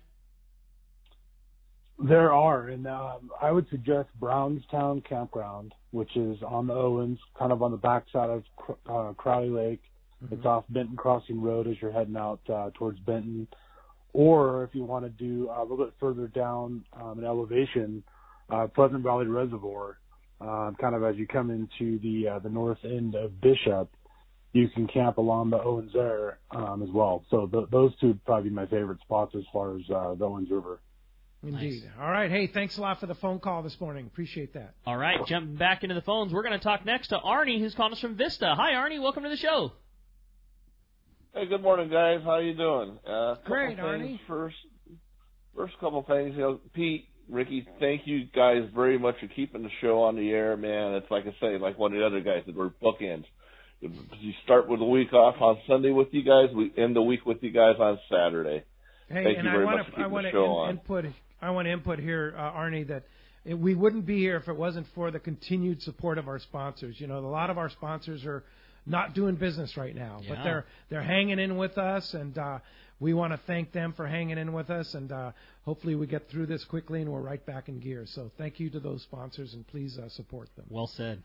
E: There are, and I would suggest Brownstown Campground, which is on the Owens, kind of on the backside of Crowley Lake. Mm-hmm. It's off Benton Crossing Road as you're heading out towards Benton. Or if you want to do a little bit further down in elevation, Pleasant Valley Reservoir, kind of as you come into the north end of Bishop, you can camp along the Owens there as well. So those two would probably be my favorite spots as far as the Owens River.
B: Indeed.
C: Nice.
B: All right. Hey, thanks a lot for the phone call this morning. Appreciate that.
C: All right. Jumping back into the phones, we're going to talk next to Arnie, who's calling us from Vista. Hi, Arnie. Welcome to the show.
S: Hey, good morning, guys. How you doing?
B: Great, Arnie.
S: First couple things. Pete, Ricky, thank you guys very much for keeping the show on the air, man. It's like I say, like one of the other guys that were bookends. You start with a week off on Sunday with you guys. We end the week with you guys on Saturday.
B: Hey,
S: thank
B: and
S: you very much for keeping the show on.
B: I want to input here, Arnie, that we wouldn't be here if it wasn't for the continued support of our sponsors. A lot of our sponsors are not doing business right now, but they're hanging in with us, and we want to thank them for hanging in with us, and hopefully we get through this quickly and we're right back in gear. So thank you to those sponsors, and please support them.
C: Well said.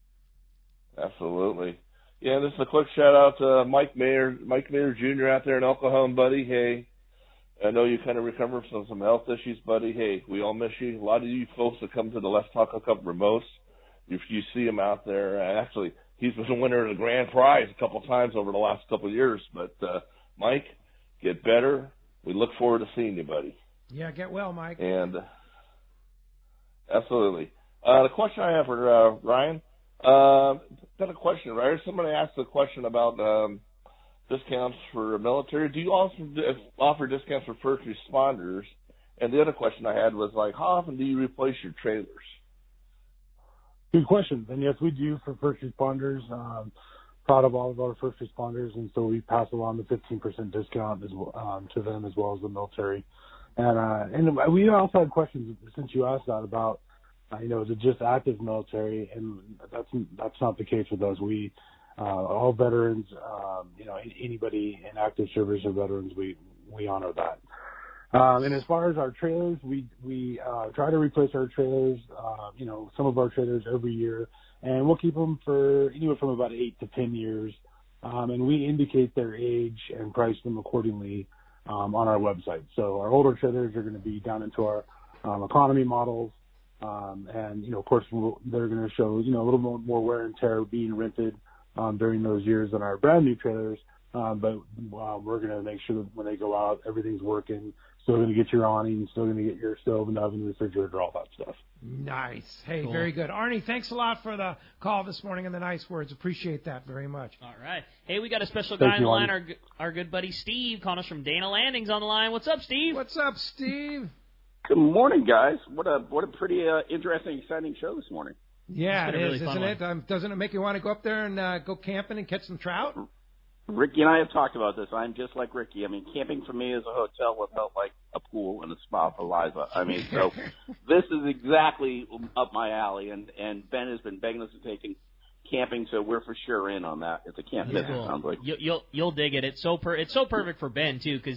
S: Absolutely. Yeah, this is a quick shout out to Mike Mayer Jr. out there in El Cajon, buddy. Hey, I know you kind of recovered from some health issues, buddy. Hey, we all miss you. A lot of you folks that come to the Let's Talk Cup remotes, if you see him out there, actually, he's been a winner of the grand prize a couple times over the last couple of years. But, Mike, get better. We look forward to seeing you, buddy.
B: Yeah, get well, Mike.
S: And absolutely. The question I have for Ryan, got a question, right? Somebody asked a question about discounts for military. Do you also offer discounts for first responders? And the other question I had was, how often do you replace your trailers?
E: Good question. And yes, we do for first responders. Proud of all of our first responders, and so we pass along the 15% discount to them as well as the military. And we also had questions since you asked that about, is it just active military? And that's not the case with us. We all veterans, anybody in active service or veterans, we honor that. And as far as our trailers, we try to replace our trailers, some of our trailers every year, and we'll keep them for anywhere from about 8 to 10 years. And we indicate their age and price them accordingly on our website. So our older trailers are going to be down into our economy models. And, of course, they're going to show, a little more wear and tear being rented during those years than our brand new trailers. But we're going to make sure that when they go out, everything's working. Still going to get your awning, still going to get your stove and oven, refrigerator, all that stuff.
B: Nice. Hey,
C: cool.
B: Very good. Arnie, thanks a lot for the call this morning and the nice words. Appreciate that very much.
C: All right. Hey, we got a special guy on the line, our good buddy Steve, calling us from Dana Landings on the line. What's up, Steve?
B: What's up, Steve?
T: Good morning, guys. What a pretty interesting, exciting show this morning.
B: Yeah, it is, isn't it? Doesn't it make you want to go up there and go camping and catch some trout?
T: Ricky and I have talked about this. I'm just like Ricky. I mean, camping for me is a hotel without, a pool and a spa for Liza. I mean, so this is exactly up my alley, and Ben has been begging us to take him camping, so we're for sure in on that. It's a camp visit,
C: cool.
T: Sounds like.
C: You'll dig it. It's so perfect for Ben, too, because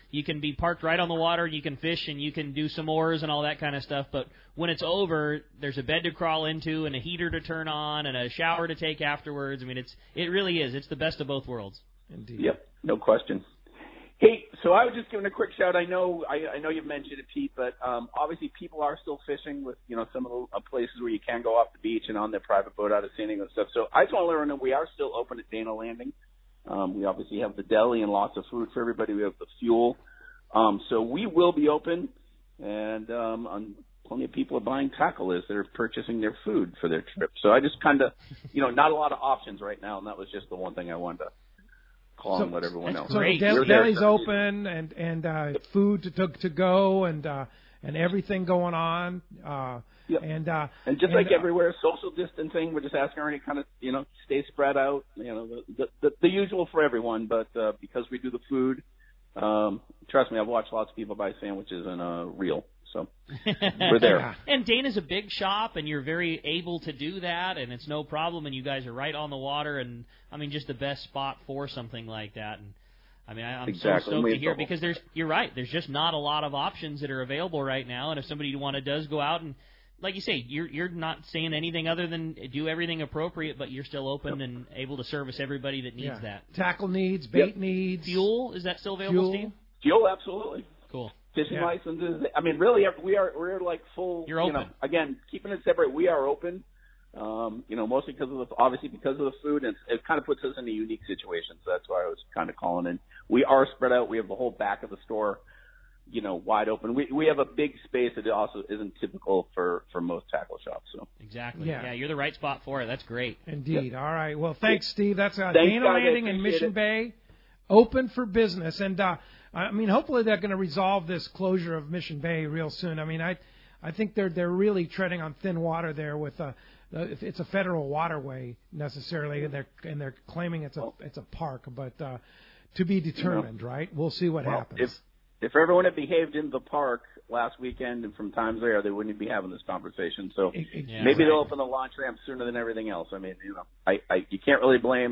C: You can be parked right on the water, you can fish, and you can do s'mores and all that kind of stuff. But when it's over, there's a bed to crawl into and a heater to turn on and a shower to take afterwards. I mean, it really is. It's the best of both worlds.
B: Indeed.
T: Yep, no question. Hey, so I was just giving a quick shout. I know you've mentioned it, Pete, but obviously people are still fishing with some of the places where you can go off the beach and on their private boat out of San Diego and stuff. So I just want to let everyone know we are still open at Dana Landing. We obviously have the deli and lots of food for everybody. We have the fuel. So we will be open, and plenty of people are buying tackle as they're purchasing their food for their trip. So I just kind of, not a lot of options right now, and that was just the one thing I wanted to call and let everyone know.
B: So the deli's open and food to go and everything going on.
T: Yep. And just like everywhere, social distancing. We're just asking everybody kind of stay spread out. The usual for everyone. But because we do the food, trust me, I've watched lots of people buy sandwiches and reel. So we're there.
C: And Dana's a big shop, and you're very able to do that, and it's no problem. And you guys are right on the water, and I mean, just the best spot for something like that. And I mean, I'm so stoked to hear because you're right. There's just not a lot of options that are available right now. And if somebody does go out and, like you say, you're not saying anything other than do everything appropriate, but you're still open and able to service everybody that needs that.
B: Tackle needs, bait needs.
C: Fuel, is that still available, Steve?
T: Fuel, absolutely.
C: Cool.
T: Fishing licenses. I mean, really, we're like full.
C: You're open.
T: Again, keeping it separate. We are open. Mostly because of the food, and it kind of puts us in a unique situation. So that's why I was kind of calling in. We are spread out. We have the whole back of the store, wide open. We have a big space that also isn't typical for most tackle shops. So
C: exactly. Yeah, you're the right spot for it. That's great.
B: Indeed. Yep. All right. Well, thanks, Steve. That's Dana Landing in Mission Bay, open for business, and I mean, hopefully they're going to resolve this closure of Mission Bay real soon. I mean, I think they're really treading on thin water there with it's a federal waterway necessarily, and they're claiming it's a park, but to be determined, right? We'll see what happens.
T: If everyone had behaved in the park last weekend and from Times Square, they wouldn't be having this conversation. So maybe they'll open the launch ramp sooner than everything else. I mean, you can't really blame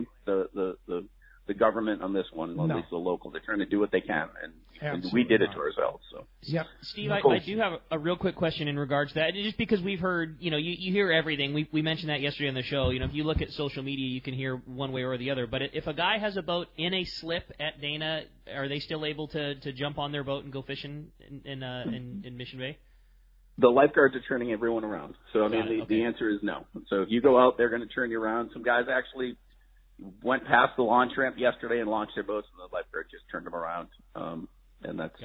T: the government on this one, at least the local. They're trying to do what they can, and we did it to ourselves. So.
B: Yep.
C: Steve, I do have a real quick question in regards to that. Just because we've heard, you hear everything. We mentioned that yesterday on the show. If you look at social media, you can hear one way or the other. But if a guy has a boat in a slip at Dana, are they still able to jump on their boat and go fishing in Mission Bay?
T: The lifeguards are turning everyone around. So, I mean, the answer is no. So if you go out, they're going to turn you around. Some guys actually went past the launch ramp yesterday and launched their boats, and the lifeguard just turned them around. And that's,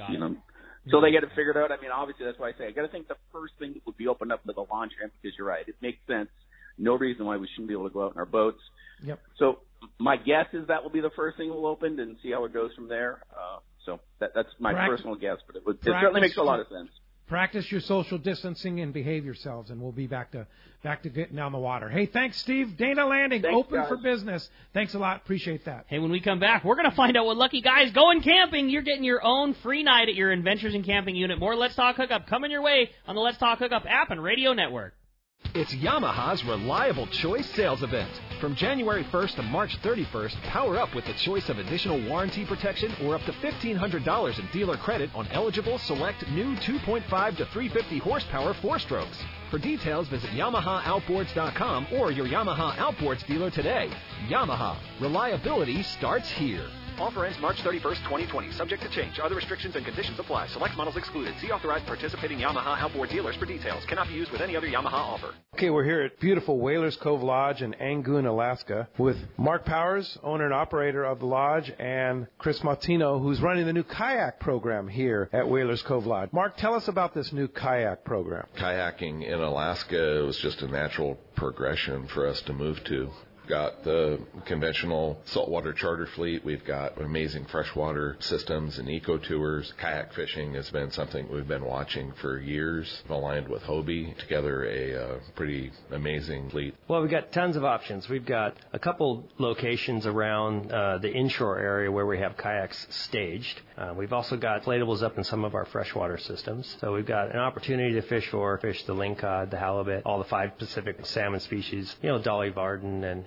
T: so they get it figured out. I mean, obviously, that's why I say I got to think the first thing would be opened up to the launch ramp, because you're right. It makes sense. No reason why we shouldn't be able to go out in our boats.
B: Yep.
T: So my guess is that will be the first thing we'll open and see how it goes from there. So that's my personal guess, but it certainly makes a lot of sense.
B: Practice your social distancing and behave yourselves, and we'll be back to getting down the water. Hey, thanks, Steve. Dana Landing, open for business. Thanks a lot. Appreciate that.
C: Hey, when we come back, we're going to find out what lucky guys going camping. You're getting your own free night at your Adventures in Camping unit. More Let's Talk Hookup coming your way on the Let's Talk Hookup app and radio network.
N: It's Yamaha's Reliable Choice sales event. From January 1st to March 31st, power up with the choice of additional warranty protection or up to $1,500 in dealer credit on eligible select new 2.5 to 350 horsepower 4-strokes. For details, visit YamahaOutboards.com or your Yamaha Outboards dealer today. Yamaha. Reliability starts here. Offer ends March 31st, 2020. Subject to change. Other restrictions and conditions apply. Select models excluded. See authorized participating Yamaha outboard dealers for details. Cannot be used with any other Yamaha offer.
U: Okay, we're here at beautiful Whalers Cove Lodge in Angoon, Alaska, with Mark Powers, owner and operator of the lodge, and Chris Martino, who's running the new kayak program here at Whalers Cove Lodge. Mark, tell us about this new kayak program.
V: Kayaking in Alaska was just a natural progression for us to move to. Got the conventional saltwater charter fleet. We've got amazing freshwater systems and eco tours. Kayak fishing has been something we've been watching for years. Aligned with Hobie, together a pretty amazing fleet.
W: Well, we've got tons of options. We've got a couple locations around the inshore area where we have kayaks staged. We've also got inflatables up in some of our freshwater systems. So we've got an opportunity to fish the lingcod, the halibut, all the 5 Pacific salmon species, Dolly Varden and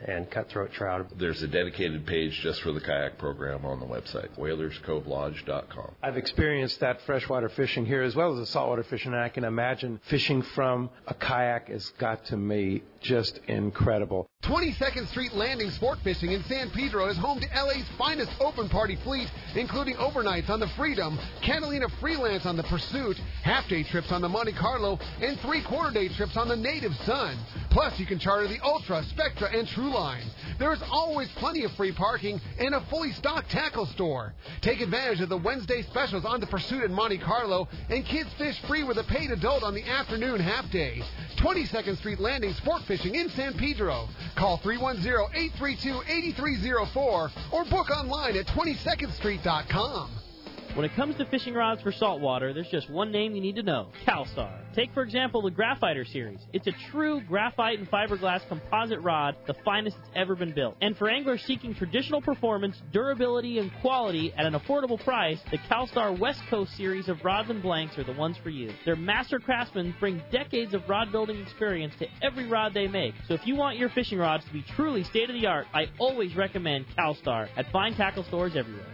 W: and cutthroat trout.
V: There's a dedicated page just for the kayak program on the website, WhalersCoveLodge.com.
U: I've experienced that freshwater fishing here as well as the saltwater fishing, and I can imagine fishing from a kayak has got to me just incredible.
A: 22nd Street Landing Sport Fishing in San Pedro is home to LA's finest open party fleet, including overnights on the Freedom, Catalina Freelance on the Pursuit, half-day trips on the Monte Carlo, and three-quarter-day trips on the Native Sun. Plus, you can charter the Ultra, Spectra, and Trueline. There is always plenty of free parking and a fully stocked tackle store. Take advantage of the Wednesday specials on the Pursuit and Monte Carlo, and kids fish free with a paid adult on the afternoon half-day. 22nd Street Landing Sport Fishing in San Pedro. Call 310-832-8304 or book online at 22ndstreet.com.
C: When it comes to fishing rods for saltwater, there's just one name you need to know, CalStar. Take, for example, the Graphiter series. It's a true graphite and fiberglass composite rod, the finest that's ever been built. And for anglers seeking traditional performance, durability, and quality at an affordable price, the CalStar West Coast series of rods and blanks are the ones for you. Their master craftsmen bring decades of rod building experience to every rod they make. So if you want your fishing rods to be truly state-of-the-art, I always recommend CalStar at fine tackle stores everywhere.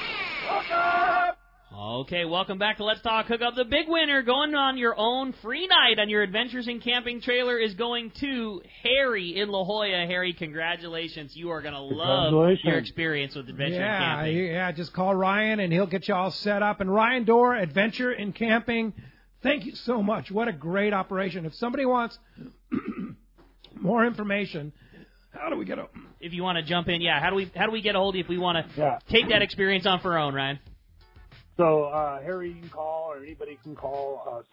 C: Okay, welcome back to Let's Talk Hookup. The big winner going on your own free night on your Adventures in Camping trailer is going to Harry in La Jolla. Harry, congratulations. You are going to love your experience with Adventure in Camping.
B: Yeah, just call Ryan and he'll get you all set up. And Ryan Dorr, Adventure in Camping, thank you so much. What a great operation. If somebody wants more information, how do we get up?
C: If you want to jump in, how do we get a hold of you if we want to take that experience on for our own, Ryan?
E: So Harry, you can call, or anybody can call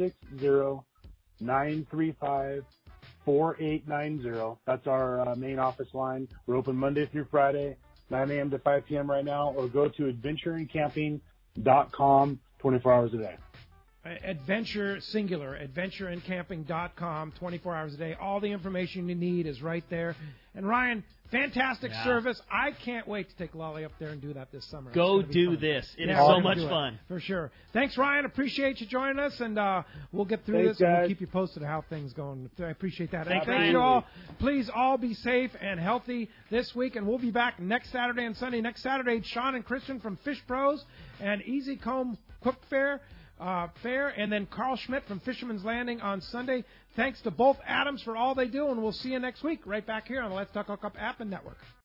E: 760-935-4890. That's our main office line. We're open Monday through Friday, 9 a.m. to 5 p.m. right now, or go to adventureincamping.com 24 hours a day.
B: Adventure, singular, adventureincamping.com, 24 hours a day. All the information you need is right there. And Ryan, fantastic service. I can't wait to take Lolly up there and do that this summer.
C: Go do this. It is so much fun.
B: For sure. Thanks, Ryan. Appreciate you joining us, and we'll get through this, and we'll keep you posted on how things going. I appreciate that.
C: Thank
B: you all. Please all be safe and healthy this week, and we'll be back next Saturday and Sunday. Next Saturday, Sean and Christian from Fish Pros and Easy Comb Cook Fair, and then Carl Schmidt from Fisherman's Landing on Sunday. Thanks to both Adams for all they do, and we'll see you next week right back here on the Let's Talk Hookup app and network.